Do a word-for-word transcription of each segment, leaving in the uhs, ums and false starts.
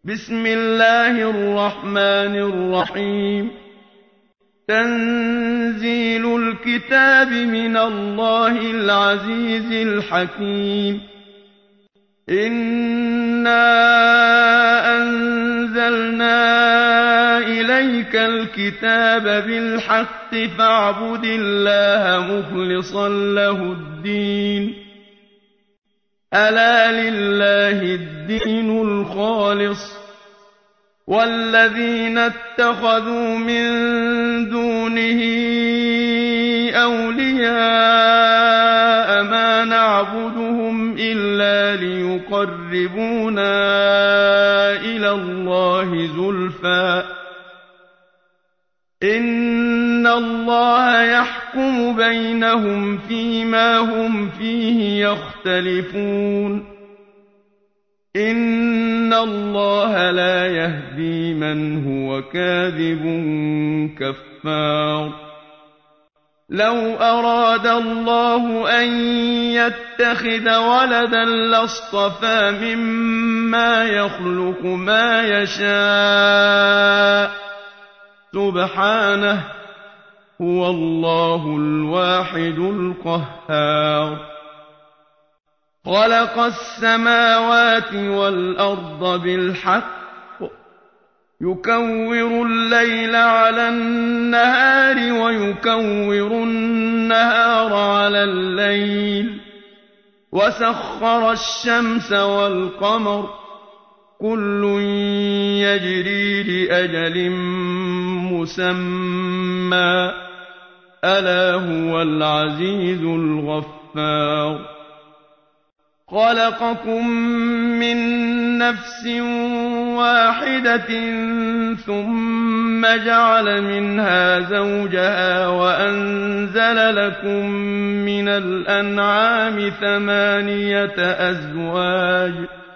بسم الله الرحمن الرحيم تنزيل الكتاب من الله العزيز الحكيم إنا أنزلنا إليك الكتاب بالحق فاعبد الله مخلصا له الدين ألا لله الدين الخالص والذين اتخذوا من دونه أولياء ما نعبدهم إلا ليقربونا إلى الله زلفى إن الله يحكم بينهم فيما هم فيه يختلفون إن الله لا يهدي من هو كاذب كفار لو أراد الله أن يتخذ ولدا لاصطفى مما يخلق ما يشاء سبحانه هو الله الواحد القهار خلق السماوات والأرض بالحق يكور الليل على النهار ويكور النهار على الليل وسخر الشمس والقمر كل يجري لأجل مسمى ألا هو العزيز الغفار خلقكم من نفس واحدة ثم جعل منها زوجها وأنزل لكم من الأنعام ثمانية أزواج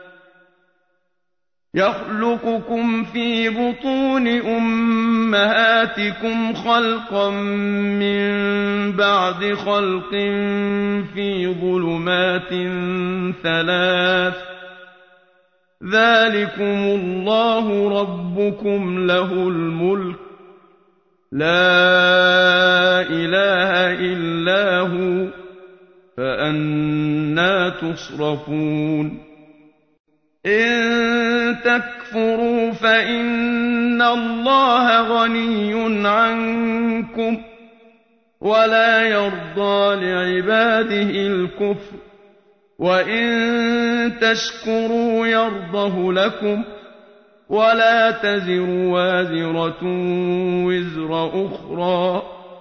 يخلقكم في بطون أمهاتكم خلقا من بعد خلق في ظلمات ثلاث ذلكم الله ربكم له الملك لا إله إلا هو فأنى تصرفون إن تكفروا فإن الله غني عنكم ولا يرضى لعباده الكفر وإن تشكروا يرضه لكم ولا تزر وازرة وزر أخرى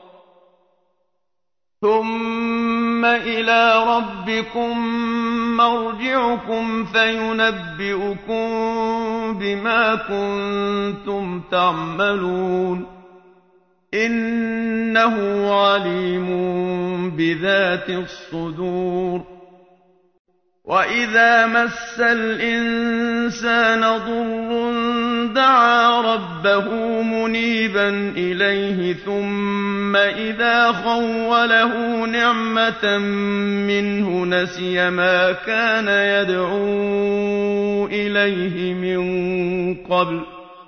ثم إلى ربكم مرجعكم فينبئكم بما كنتم تعملون إنه عليم بذات الصدور وإذا مس الإنسان ضر دعا ربه منيبا إليه ثم إذا خوله نعمة منه نسي ما كان يدعو إليه من قبل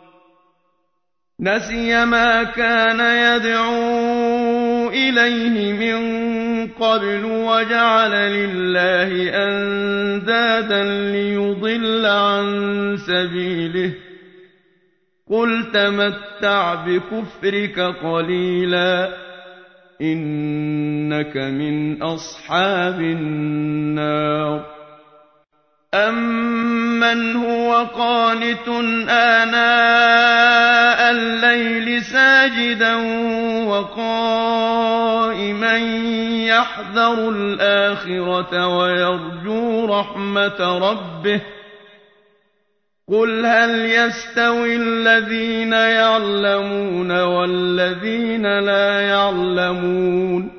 نسي ما كان يدعو إليه من قبل وجعل لله أندادا ليضل عن سبيله قل تمتع بكفرك قليلا إنك من أصحاب النار أمن هو قانت آناء الليل ساجدا وقائما يحذر الآخرة ويرجو رحمة ربه قل هل يستوي الذين يعلمون والذين لا يعلمون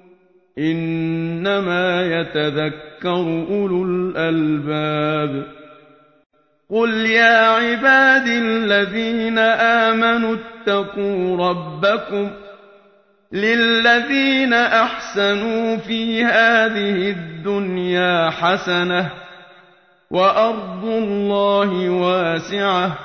إنما يتذكر أولو الألباب قل يا عباد الذين آمنوا اتقوا ربكم للذين أحسنوا في هذه الدنيا حسنة وأرض الله واسعة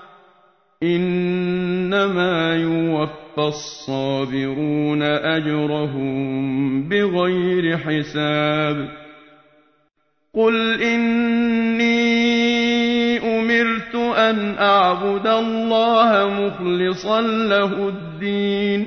إنما يوفى الصابرون أجرهم بغير حساب قل إني أمرت أن أعبد الله مخلصا له الدين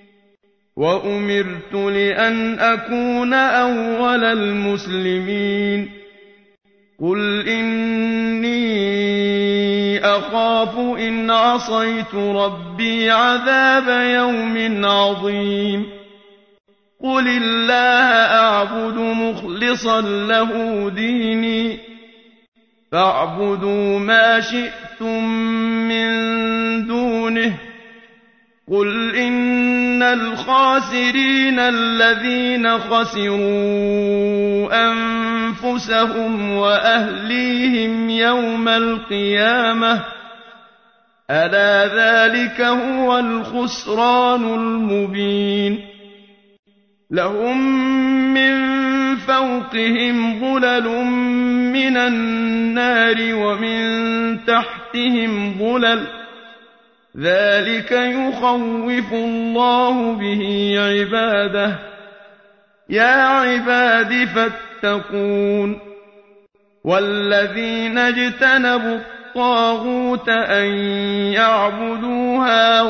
وأمرت لأن أكون أول المسلمين قل إني أخاف إن عصيت ربي عذاب يوم عظيم قل الله أعبد مخلصا له ديني فاعبدوا ما شئتم من دونه قل إن الخاسرين الذين خسروا أنفسهم وأهليهم يوم القيامة ألا ذلك هو الخسران المبين لهم من فوقهم ظلل من النار ومن تحتهم ظلل ذلك يخوف الله به عباده يا عباد فاتقون والذين اجتنبوا الطاغوت أن يعبدوها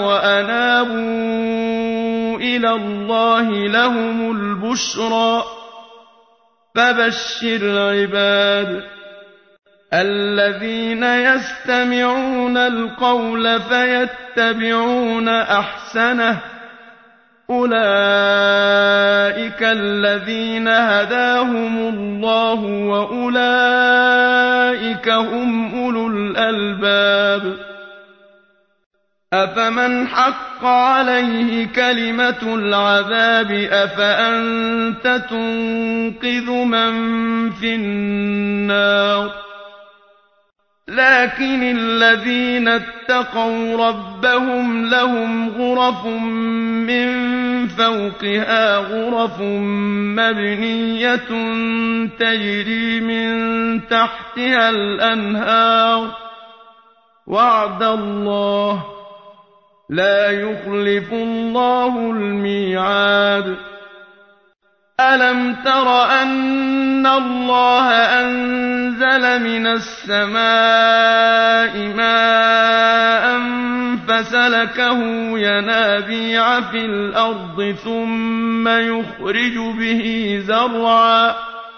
وأنابوا إلى الله لهم البشرى فبشر عباد الذين يستمعون القول فيتبعون أحسنه أولئك الذين هداهم الله وأولئك هم أولو الألباب أفمن حق عليه كلمة العذاب أفأنت تنقذ من في النار لكن الذين اتقوا ربهم لهم غرف من فوقها غرف مبنية تجري من تحتها الأنهار وعد الله لا يخلف الله الميعاد ألم تر أن الله أنزل من السماء ماء فسلكه ينابيع في الأرض ثم يخرج به زرعا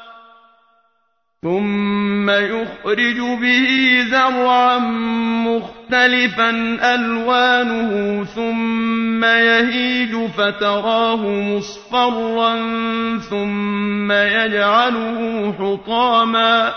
ثم يخرج به زرعا مختلفا ألوانه ثم يهيج فتراه مصفرا ثم يجعله حطاما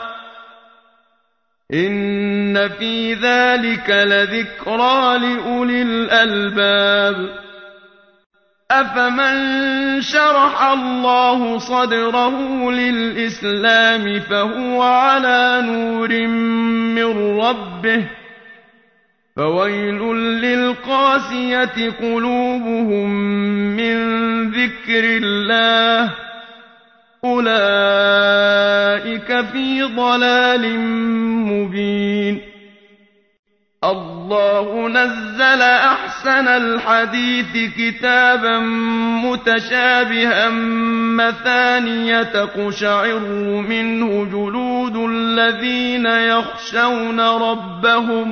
إن في ذلك لذكرى لأولي الألباب أفمن شرح الله صدره للإسلام فهو على نور من ربه فويل للقاسية قلوبهم من ذكر الله أولئك في ضلال مبين الله نزل أحسن الحديث كتابا متشابها مثانية تقشعر منه جلود الذين يخشون ربهم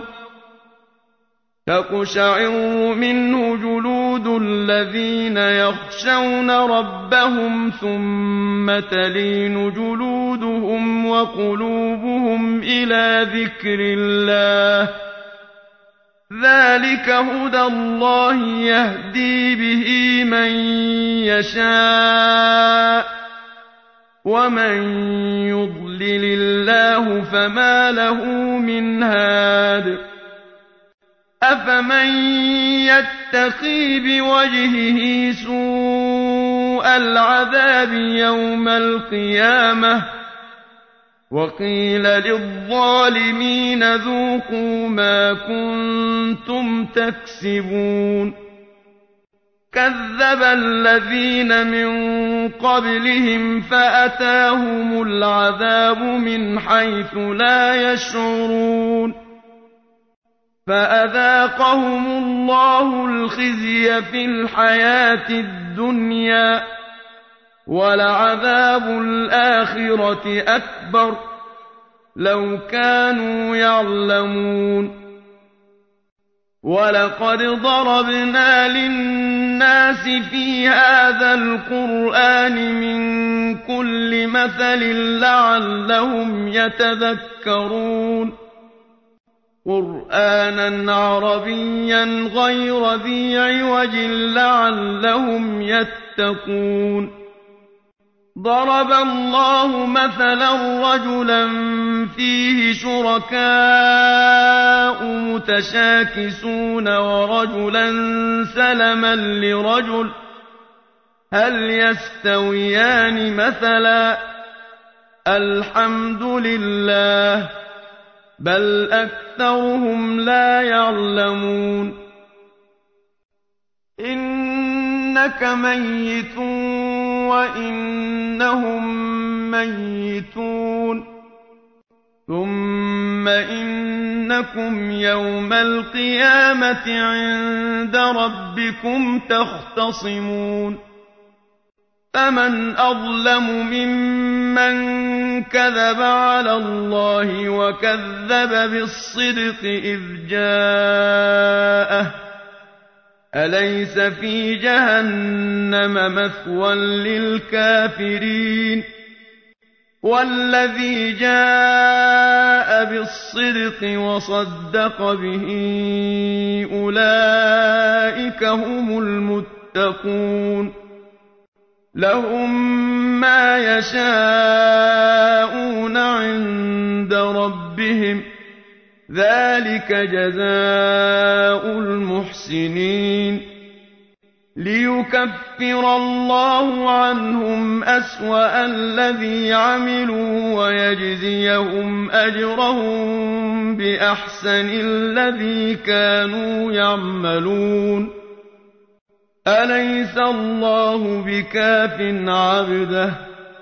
تقشعر منه جلود الذين يخشون ربهم ثم تلين جلودهم وقلوبهم إلى ذكر الله ذلك هدى الله يهدي به من يشاء ومن يضلل الله فما له من هاد أفمن يتقي بوجهه سوء العذاب يوم القيامة وقيل للظالمين ذوقوا ما كنتم تكسبون كذب الذين من قبلهم فأتاهم العذاب من حيث لا يشعرون فأذاقهم الله الخزي في الحياة الدنيا ولعذاب الآخرة أكبر لو كانوا يعلمون ولقد ضربنا للناس في هذا القرآن من كل مثل لعلهم يتذكرون قرآنا عربيا غير ذي عوج لعلهم يتقون ضرب الله مثلا رجلا فيه شركاء متشاكسون ورجلا سلما لرجل هل يستويان مثلا الحمد لله بل أكثرهم لا يعلمون إنك ميت وإنهم ميتون ثم إنكم يوم القيامة عند ربكم تختصمون فمن أظلم ممن كذب على الله وكذب بالصدق إذ جاءه أليس في جهنم مثوى للكافرين والذي جاء بالصدق وصدق به أولئك هم المتقون لهم ما يشاءون عند ربهم ذلك جزاء المحسنين ليكفر الله عنهم أسوأ الذي عملوا ويجزيهم أجرهم بأحسن الذي كانوا يعملون أليس الله بكاف عبده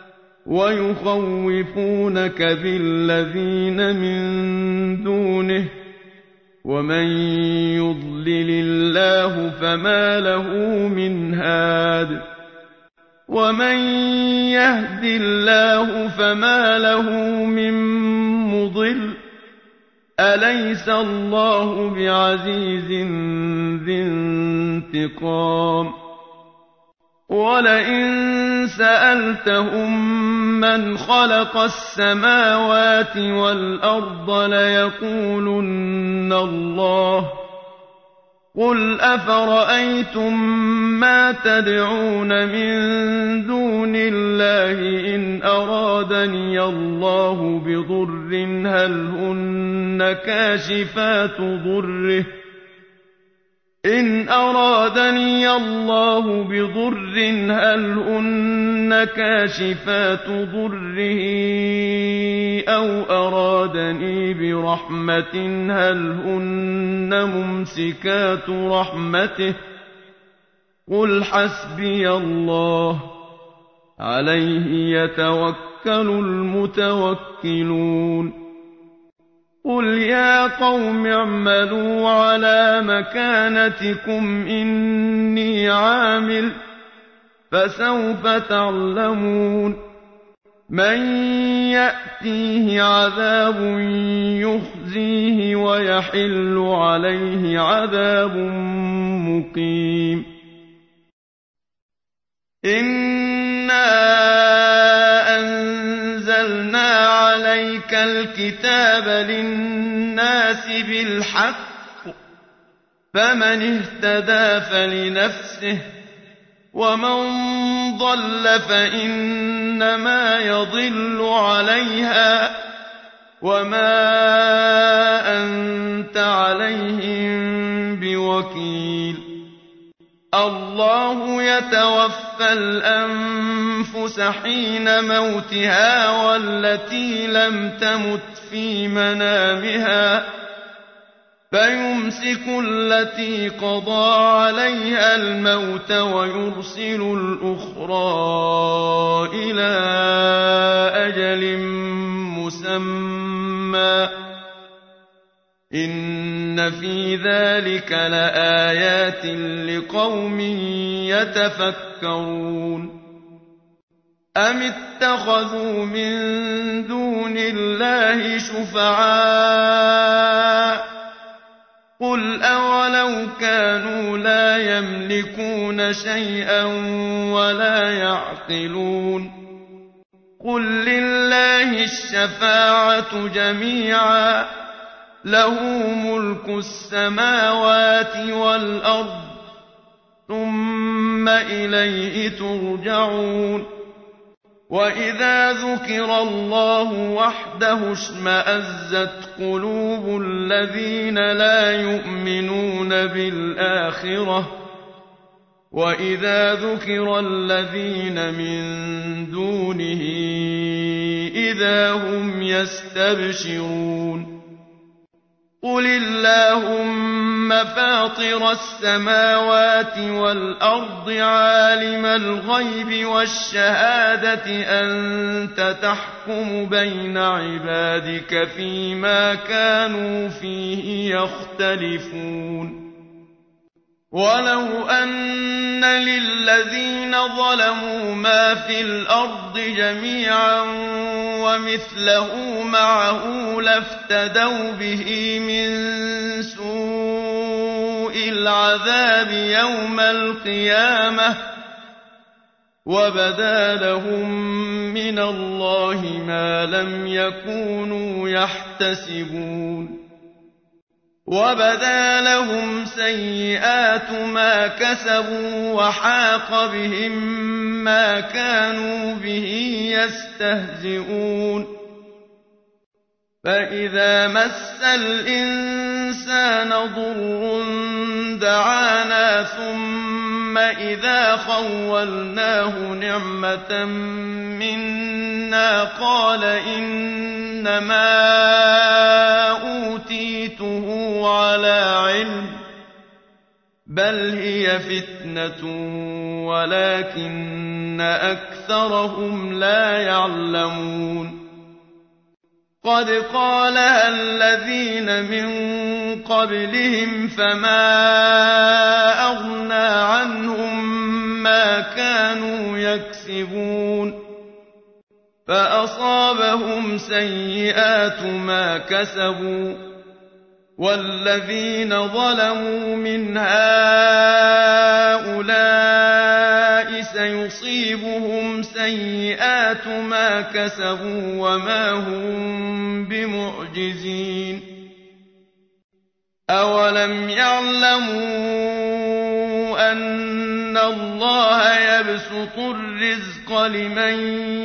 ويخوفونك بالذين من دونه ومن يضلل الله فما له من هاد ومن يهد الله فما له من مضل أليس الله بعزيز ذي انتقام ولئن سألتهم من خلق السماوات والأرض ليقولن الله قل أفرأيتم ما تدعون من دون الله إن أرادني الله بضر هل هن كاشفات ضره إن أرادني الله بضر هل هن كاشفات ضره أو أرادني برحمة هل هن ممسكات رحمته قل حسبي الله عليه يتوكل المتوكلون قل يا قوم اعملوا على مكانتكم إني عامل فسوف تعلمون من يأتيه عذاب يخزيه ويحل عليه عذاب مقيم إنا أنزلنا عليك الكتاب للناس بالحق فمن اهتدى فلنفسه ومن ضل فإنما يضل عليها وما أنت عليهم بوكيل الله يتوفى الأنفس حين موتها والتي لم تمت في منامها فيمسك التي قضى عليها الموت ويرسل الأخرى إلى أجل مسمى إن في ذلك لآيات لقوم يتفكرون أم اتخذوا من دون الله شفعاء قل أولو كانوا لا يملكون شيئا ولا يعقلون قل لله الشفاعة جميعا له ملك السماوات والأرض ثم إليه ترجعون وإذا ذكر الله وحده اشمأزت قلوب الذين لا يؤمنون بالآخرة وإذا ذكر الذين من دونه إذا هم يستبشرون قل اللهم فاطر السماوات والأرض عالم الغيب والشهادة أنت تحكم بين عبادك فيما كانوا فيه يختلفون ولو أن للذين ظلموا ما في الأرض جميعا ومثله معه لافتدوا به من سوء العذاب يوم القيامة وبدا لهم من الله ما لم يكونوا يحتسبون وبدا لهم سيئات ما كسبوا وحاق بهم ما كانوا به يستهزئون فإذا مس الإنسان ضر دعانا ثم إذا خولناه نعمة منا قال إنما أوتيته على علم بل هي فتنة ولكن أكثرهم لا يعلمون قد قالها الذين من قبلهم فما أغنى عنهم ما كانوا يكسبون فأصابهم سيئات ما كسبوا والذين ظلموا من هؤلاء سيصيبهم سيئات ما كسبوا وما هم بمعجزين أولم يعلموا أن الله يبسط الرزق لمن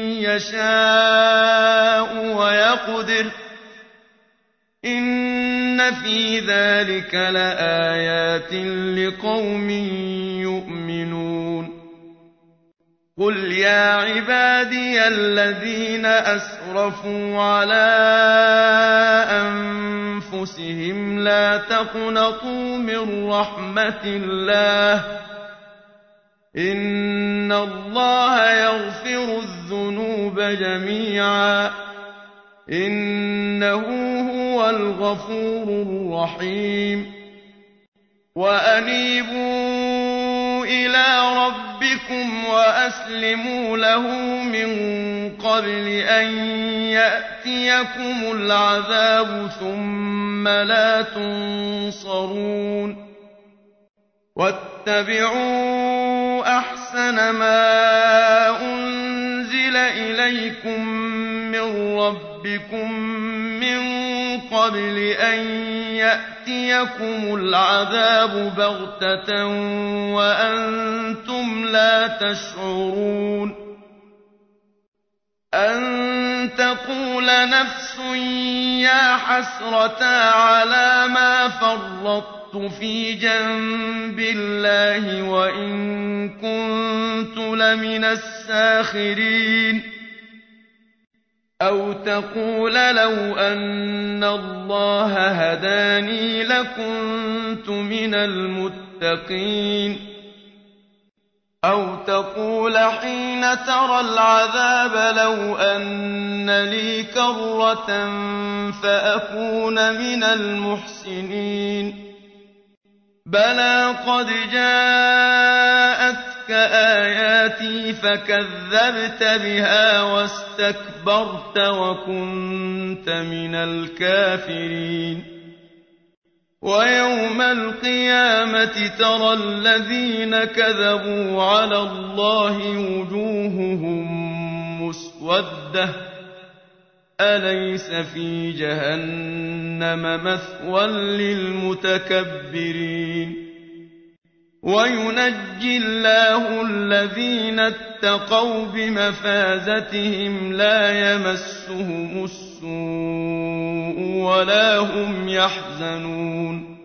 يشاء ويقدر إن في ذلك لآيات لقوم يؤمنون قل يا عبادي الذين أسرفوا على أنفسهم لا تقنطوا من رحمة الله إن الله يغفر الذنوب جميعا إنه هو الغفور الرحيم وأنيبوا إلى ربكم وأسلموا له من قبل أن يأتيكم العذاب ثم لا تنصرون واتبعوا أحسن ما أنزل إليكم من ربكم من قبل أن يأتيكم العذاب بغتة وأنتم لا تشعرون أن تقول نفس يا حسرة على ما فرطت في جنب الله وإن كنت لمن الساخرين أو تقول لو أن الله هداني لكنت من المتقين أو تقول حين ترى العذاب لو أن لي كرة فأكون من المحسنين بلى قد جاءتك آياتي فكذبت بها واستكبرت وكنت من الكافرين ويوم القيامة ترى الذين كذبوا على الله وجوههم مسودة أليس في جهنم مثوى للمتكبرين وينجي الله الذين اتقوا بمفازتهم لا يمسهم السوء ولا هم يحزنون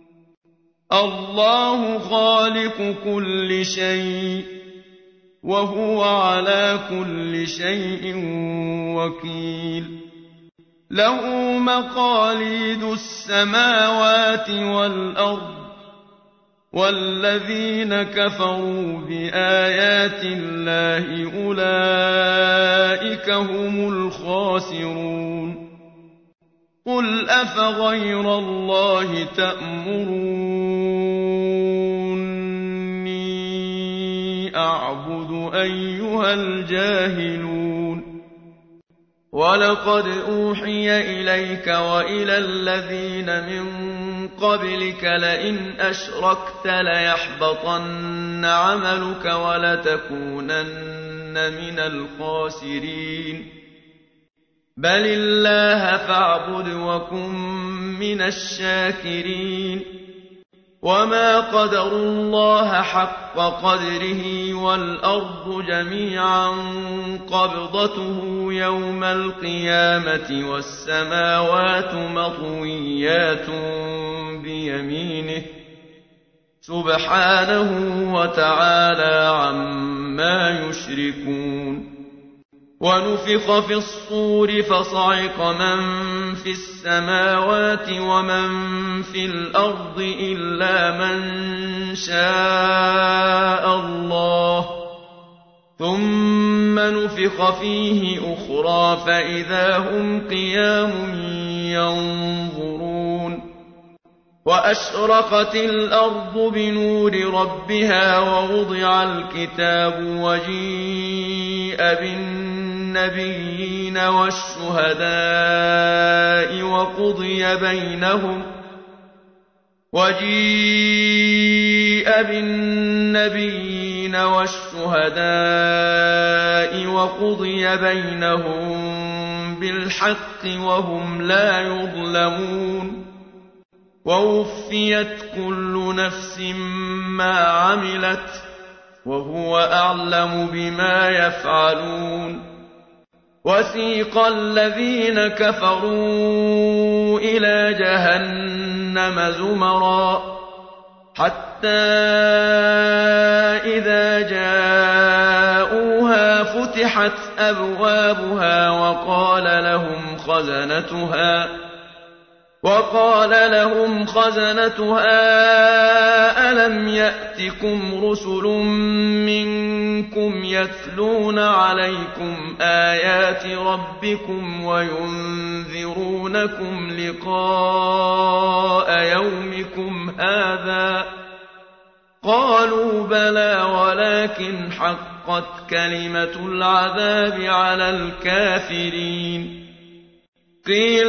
الله خالق كل شيء وهو على كل شيء وكيل له مقاليد السماوات والأرض والذين كفروا بآيات الله أولئك هم الخاسرون قل أفغير الله تأمروني أعبد أيها الجاهلون ولقد أوحي إليك وإلى الذين من قبلك لئن أشركت ليحبطن عملك ولتكونن من الخاسرين بل الله فاعبد وكن من الشاكرين وما قدروا الله حق قدره والأرض جميعا قبضته يوم القيامة والسماوات مطويات بيمينه سبحانه وتعالى عما يشركون ونفخ في الصور فصعق من في السماوات ومن في الأرض إلا من شاء الله ثم نفخ فيه أخرى فإذا هم قيام ينظرون وأشرقت الأرض بنور ربها ووضع الكتاب وجيء بالنبيين والشهداء وقضي بينهم وجيء بالنبيين والشهداء وقضي بينهم بالحق وهم لا يظلمون ووفيت كل نفس ما عملت وهو أعلم بما يفعلون وسيق الذين كفروا إلى جهنم زمرا حتى إذا جاءوها فتحت أبوابها وقال لهم خزنتها وقال لهم خزنتها ألم يأتكم رسل منكم يتلون عليكم آيات ربكم وينذرونكم لقاء يومكم هذا قالوا بلى ولكن حقت كلمة العذاب على الكافرين قيل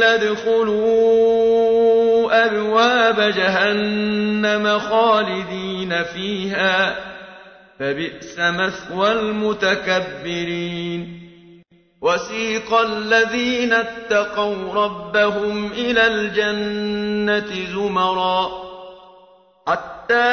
ادخلوا أبواب جهنم خالدين فيها فبئس مثوى المتكبرين وسيق الذين اتقوا ربهم إلى الجنة زمرا حتى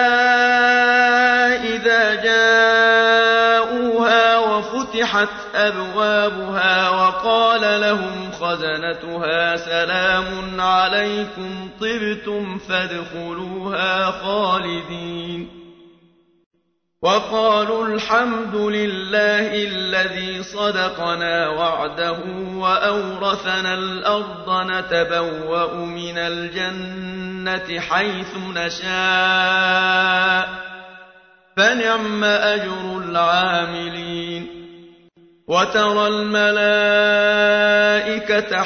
إذا جاءوها وفتحت أبوابها وقال لهم خزنتها سلام عليكم طبتم فادخلوها خالدين وقالوا الحمد لله الذي صدقنا وعده وأورثنا الأرض نتبوأ من الجنة حيث نشاء فنعم أجر العاملين وترى الملائكة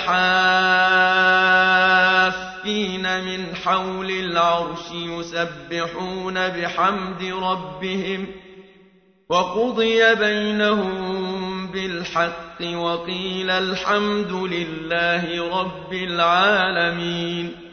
حافين من حول العرش يسبحون بحمد ربهم وقضي بينهم بالحق وقيل الحمد لله رب العالمين